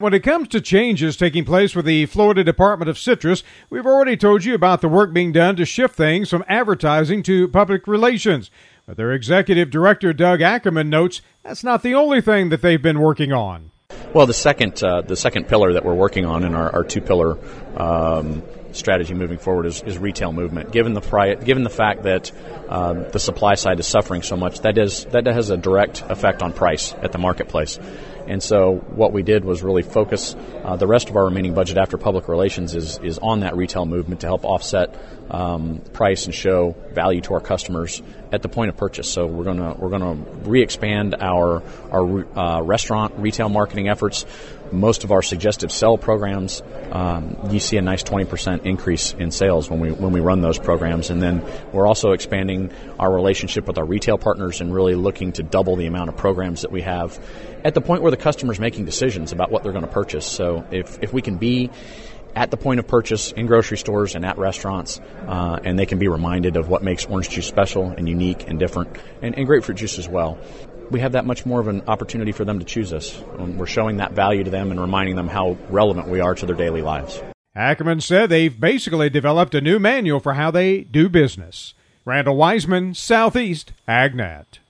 When it comes to changes taking place with the Florida Department of Citrus, we've already told you about the work being done to shift things from advertising to public relations. But their executive director, Doug Ackerman, notes that's not the only thing that they've been working on. Well, the second pillar that we're working on in our two-pillar strategy moving forward is retail movement. Given the fact that the supply side is suffering so much, that has a direct effect on price at the marketplace. And so what we did was really focus the rest of our remaining budget after public relations is on that retail movement to help offset price and show value to our customers at the point of purchase. So we're gonna re-expand our restaurant retail marketing efforts. Most of our suggestive sell programs, you see a nice 20% increase in sales when we run those programs. And then we're also expanding our relationship with our retail partners and really looking to double the amount of programs that we have at the point where the customer's making decisions about what they're going to purchase. So if we can be at the point of purchase in grocery stores and at restaurants, and they can be reminded of what makes orange juice special and unique and different, and grapefruit juice as well, we have that much more of an opportunity for them to choose us. We're showing that value to them and reminding them how relevant we are to their daily lives. Ackerman said they've basically developed a new manual for how they do business. Randall Wiseman, Southeast AgNet.